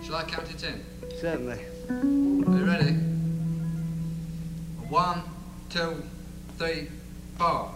Shall I count it in? Certainly. Are you ready? 1, 2, 3, 4.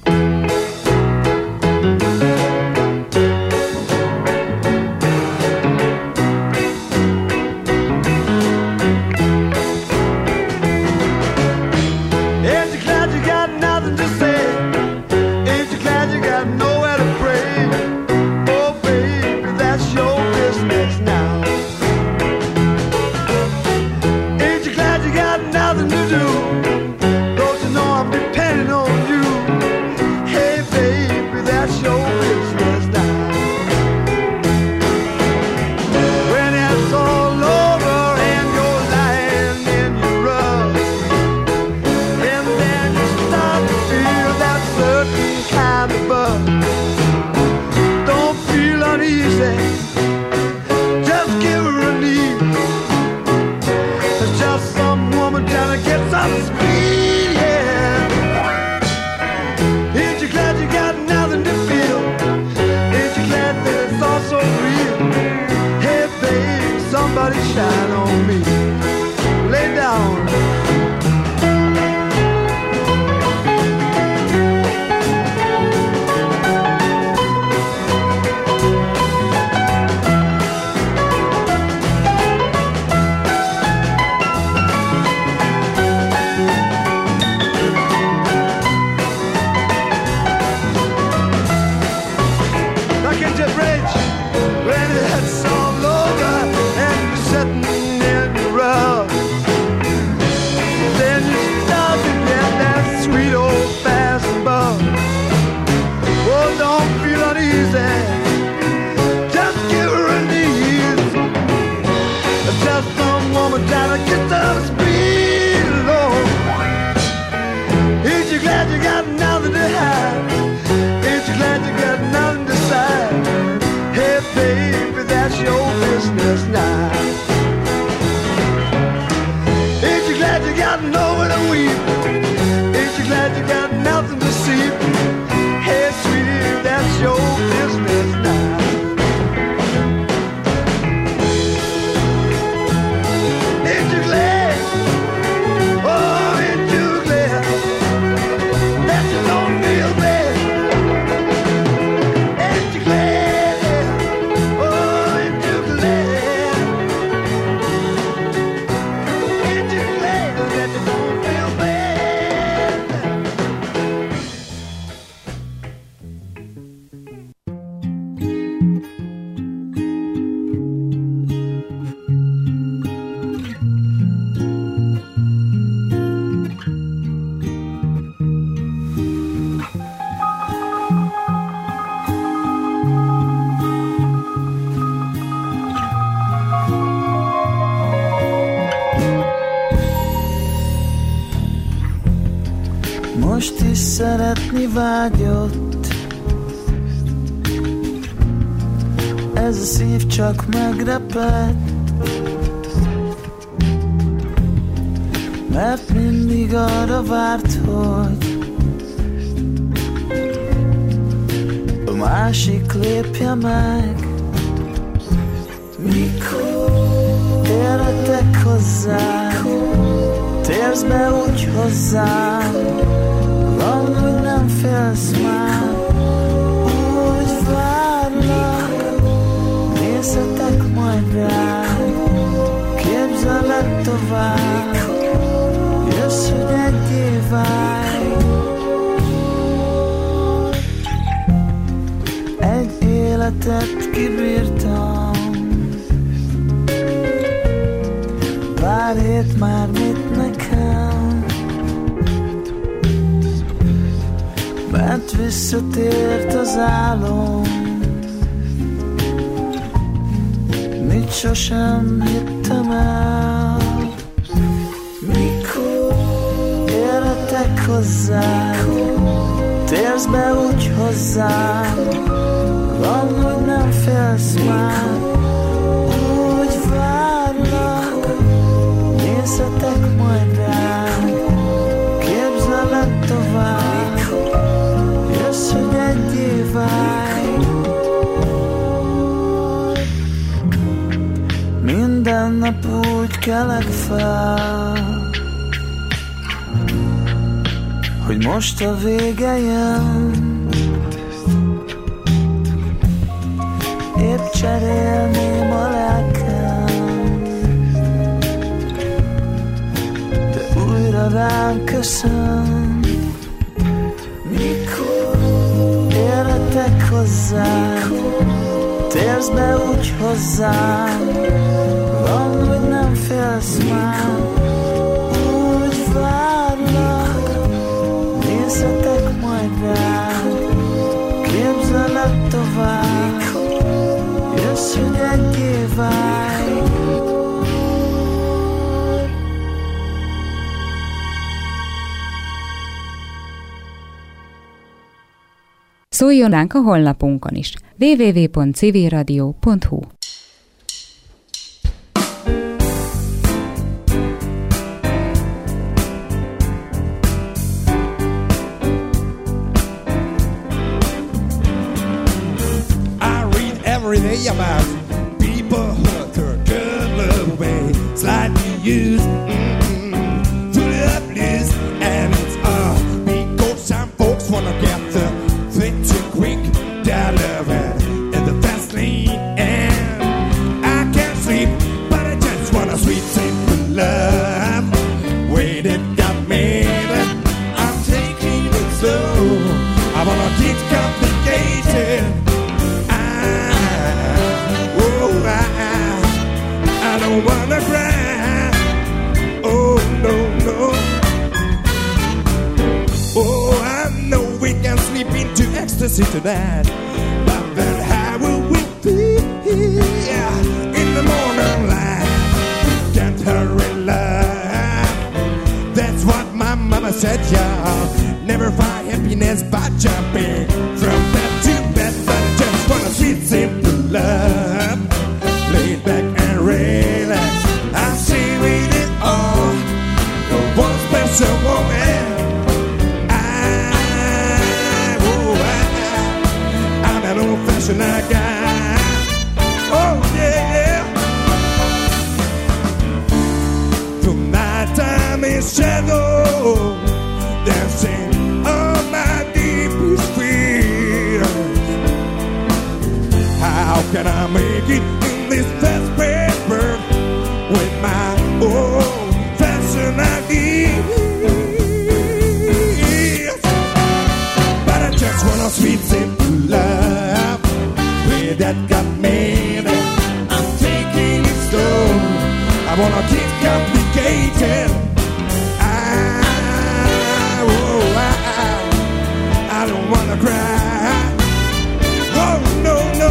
Shine on me, lay down. Like it's a bridge when it's all over and you're sitting in the road. Then you start to get that sweet old fashioned bug. Oh, don't feel uneasy, just give her a knees. Just some woman trying to get some speed, Lord. Ain't you glad you got nothing to hide? Ain't you glad you got nothing to say? Hey baby, that's your business now. Ain't you glad you got nowhere to weep? Ain't you glad you got nothing to see? Hey sweetie, that's your business now. Ain't you glad? Oh, ain't you glad that you don't feel bad? Ain't you glad? Oh, ain't you glad? Ain't you glad that you don't feel bad? Most is szeretni vágyott, ez a szív csak megrepett, mert mindig arra várt, hogy a másik lépje meg. Mikor érhetek hozzám, térsz be úgy hozzám, van, hogy nem félsz már, úgy várlak, nézhetek majd rám, képzeled tovább, jössz, hogy egyé válj. Egy életet kibírtam, pár hét már mit nekem, mert visszatért az álom, mit sosem hittem el. Mikor érhetek hozzám, térsz be úgy hozzám, van, hogy nem félsz már, úgy várlak, nézhetek majd rám, képzeled tovább, jössz, hogy egyé válj. Mind Minden nap úgy kelek fel, hogy most a vége jön. Épp cserélném a lelkem, de újra rám köszön. Mikor érhetek hozzám, térsz be úgy hozzám, van, hogy nem félsz már. Úgy várlak, nézhetek majd rám, képzelek tovább, jössz, hogy egyé válj. Szóljon ránk a honlapunkon is. www.civilradio.hu. Every day about people who turn good love away, slightly used, fully up loose, and it's all because some folks wanna get the thing too quick, their love in the fast lane, and I can't sleep, but I just want a sweet, simple love. Wait, it got me, I'm taking it slow. I wanna keep complicated. I don't wanna cry. Oh no, no. Oh, I know we can sleep into ecstasy tonight, but then how will we feel in the morning light? Can't hurry, love. That's what my mama said, y'all. Never find happiness by jumping from bed to bed, but I just want a sweet, simple love. Laid back and relax, I see with it all. No one special woman. I'm an old-fashioned guy. Oh yeah. Tonight time is shadow, dancing on my deepest fears. How can I make it in this fast paper with my old fashioned ideas? But I just want a sweet, simple love with that got me. I'm taking it slow. I wanna keep complicated. I don't wanna cry. Oh no, no.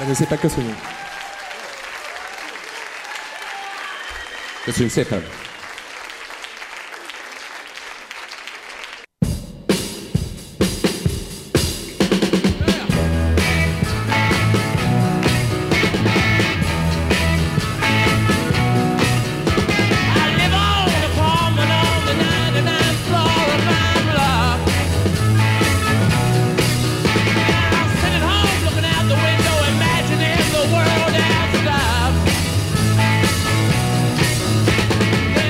Nagyon szépen köszönjük. Köszönjük szépen. Imagining the world as love.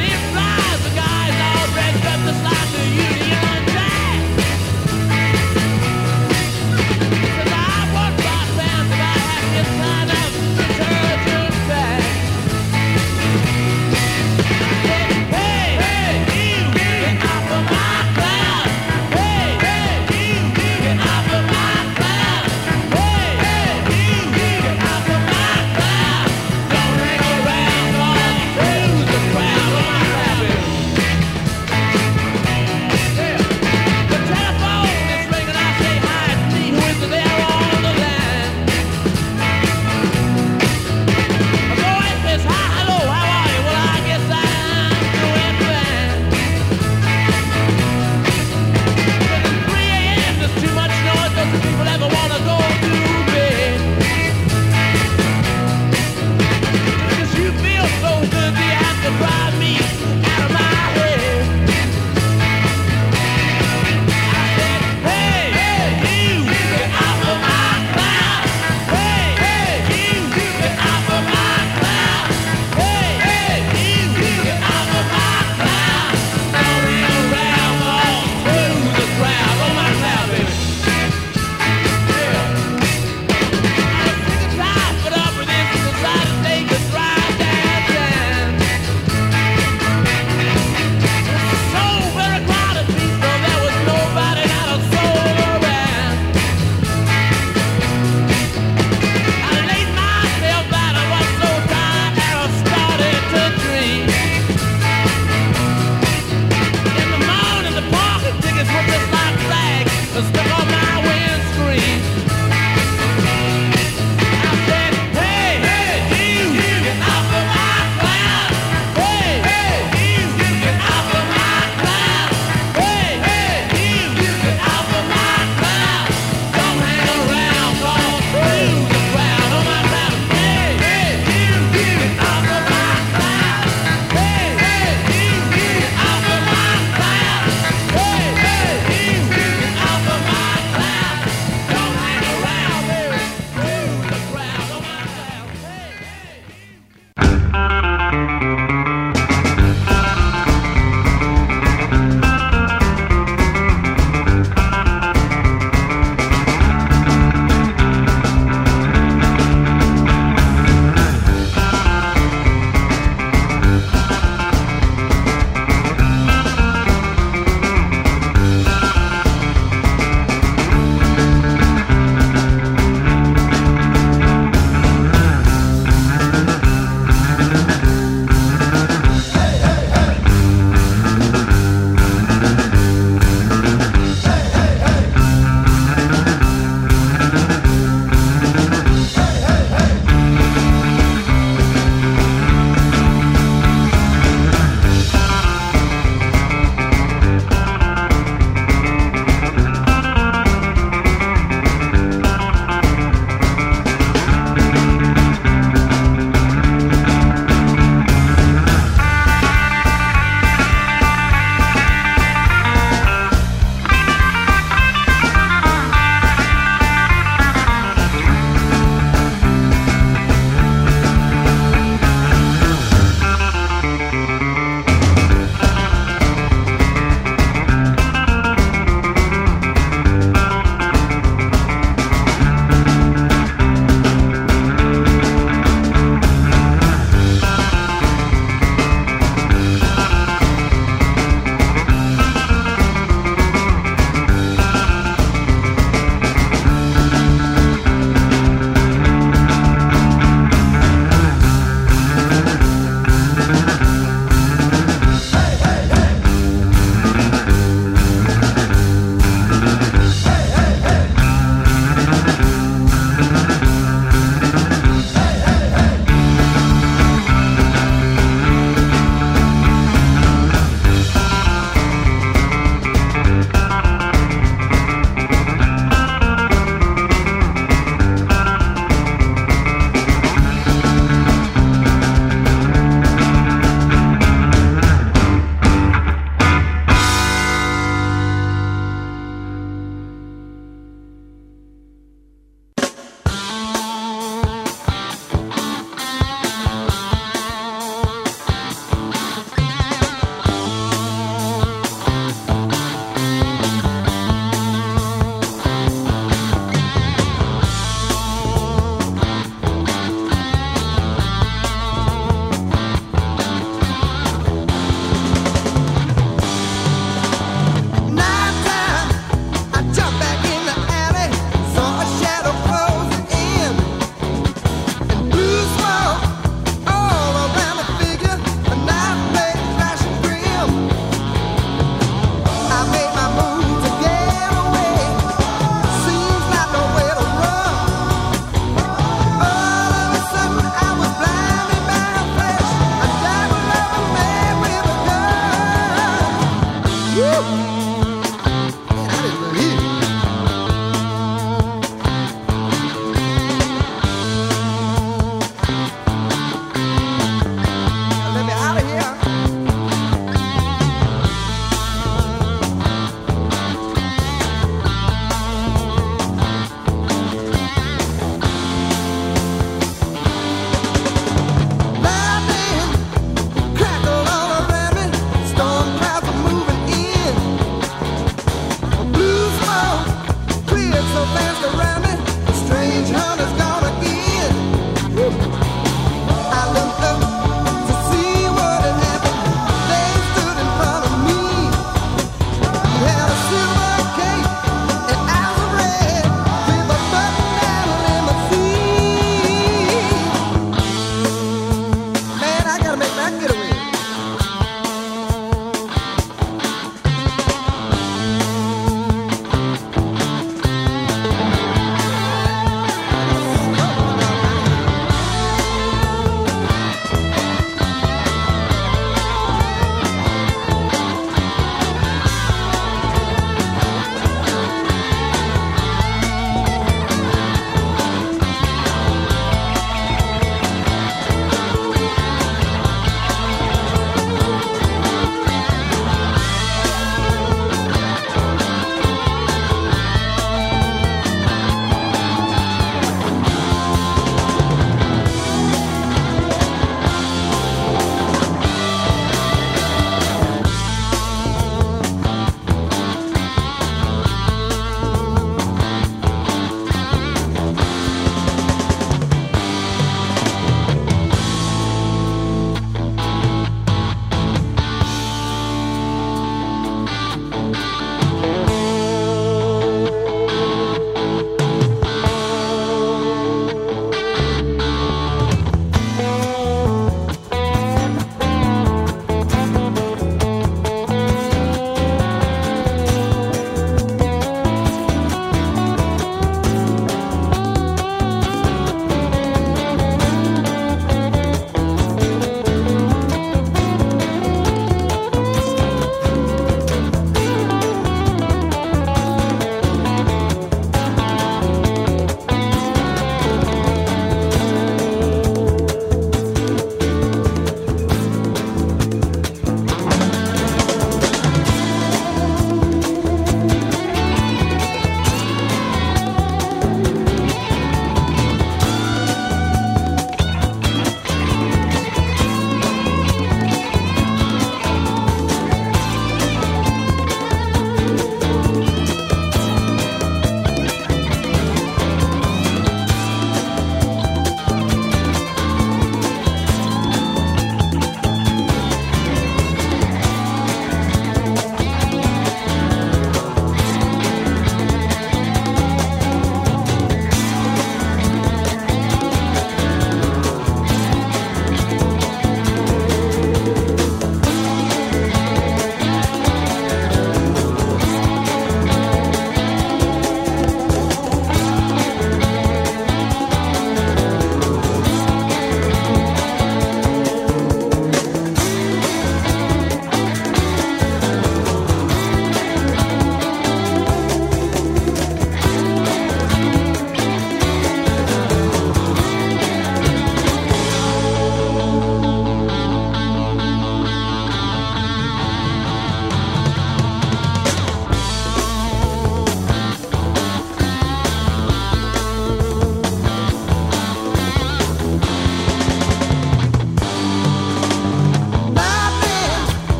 Lightning crackled all around me. Storm clouds are moving in.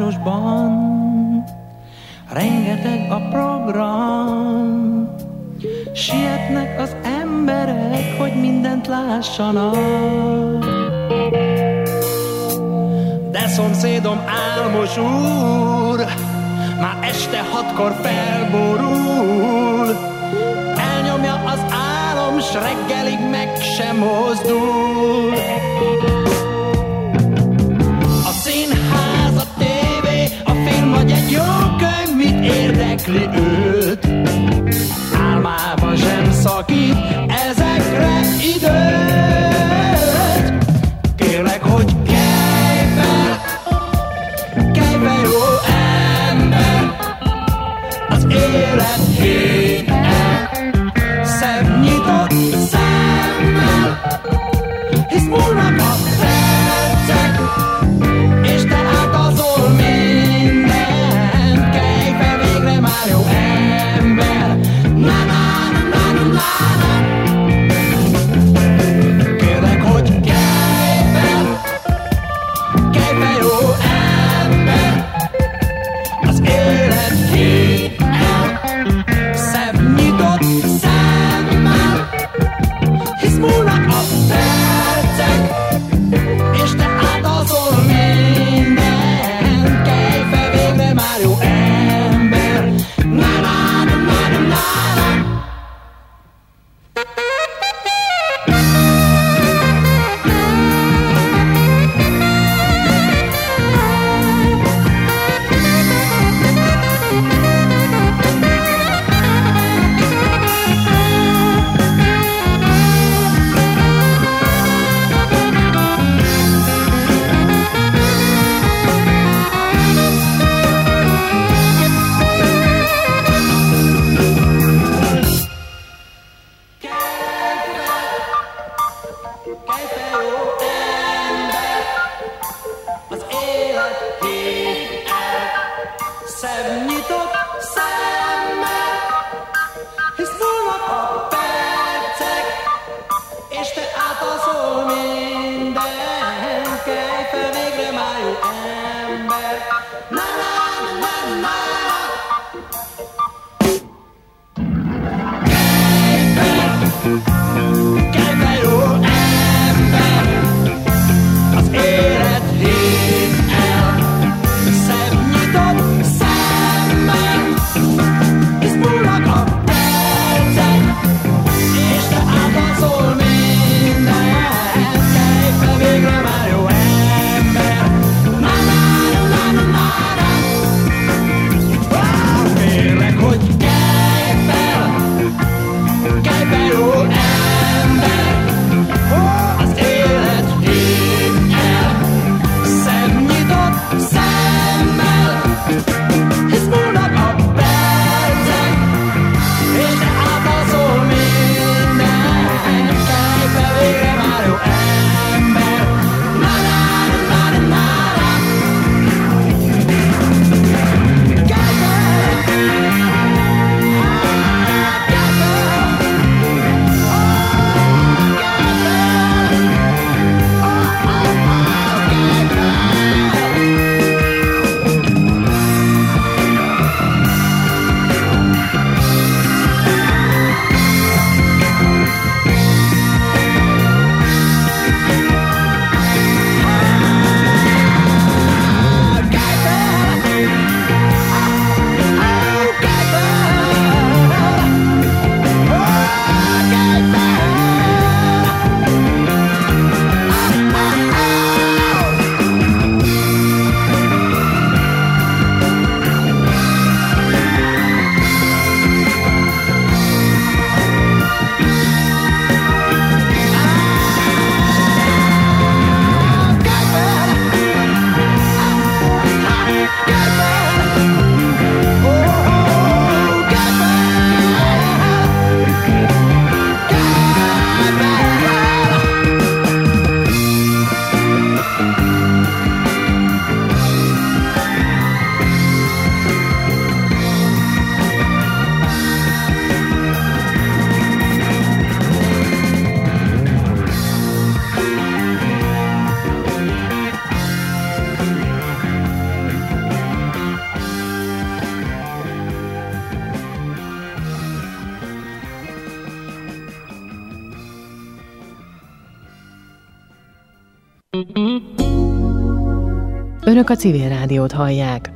városban rengeteg a program, sietnek az emberek, hogy mindent lássanak. De szomszédom álmos úr már este 6-kor felborul, elnyomja az álom, s reggelig meg sem mozdul. A színház, a tévé, a film vagy egy jó könyv, mit érdekli őt? Álmában sem szakít ezekre időt. Kérlek, hogy kelj fel jó ember, az élet héten szebb nyitott szemmel, hisz múlnak a percek, és te átazol mindent. Kelj fel végre már jó ember, na-na-na-na-na-na. Kérlek, hogy kelj fel jó ember, az élet héten szebb nyitott szemmel, hisz múlnak a percek, és te átazol mindent. Kelj fel végre már jó ember, na-na-na-na-na-na. Önök a Civil Rádiót hallják.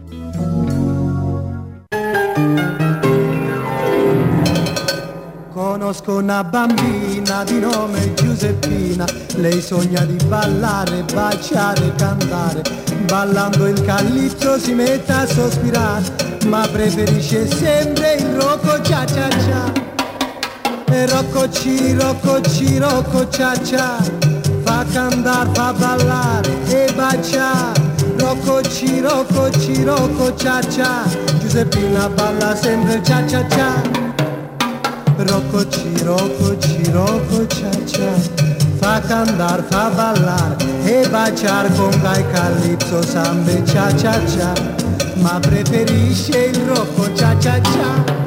Conosco una bambina di nome Giuseppina, lei sogna di ballare, baciare, cantare, ballando il calypso si mette a sospirare, ma preferisce sempre il rocco cia cia cia. E rocco ci, rocco ci, rocco cia cia, fa cantare, fa ballare e baciare. Rocco ci, rocco ci, rocco cia cia, Giuseppina balla sempre cia cia cia. Rocco ci, rocco ci, rocco cia cia, fa cantare, fa ballare e baciare con gai calypso sambe cia cia cia, ma preferisce il rocco cia cia cia.